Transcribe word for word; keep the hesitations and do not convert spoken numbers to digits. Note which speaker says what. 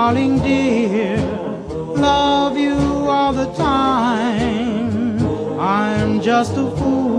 Speaker 1: darling dear, love you all the time. I'm just a fool